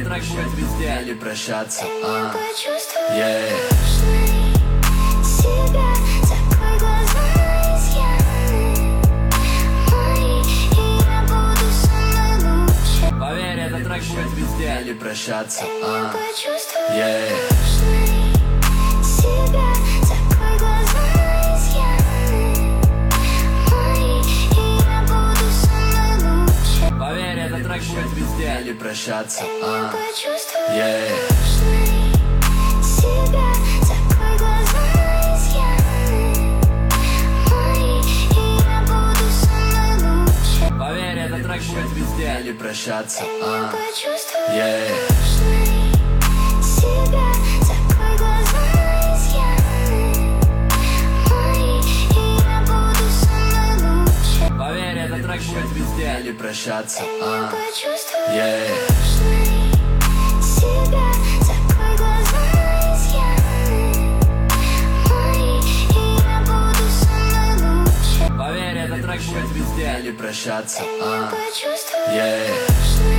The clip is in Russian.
этот трек будет везде. Или прощаться, Почувствуй себя, закрой глаза, изъяны мои, и я буду самой лучшей. Поверь, этот трек будет везде. Или прощаться, Почувствуй себя, закрой глаза, изъяны мои, и я буду самой лучшей. Поверь, этот трек будет везде. Или прощаться, Почувствуй себя, закрой глаза, изъяны мои, и я буду самой лучшей. Поверь, этот трек будет везде. Или прощаться, Почувствуй себя, закрой глаза, изъяны мои, и я буду самой лучшей. Поверь, этот трек будет везде. Или прощаться, Почувствуй себя, закрой глаза, изъяны мои, и я буду самой лучшей. Поверь, этот трек будет везде. Или прощаться, Почувствуй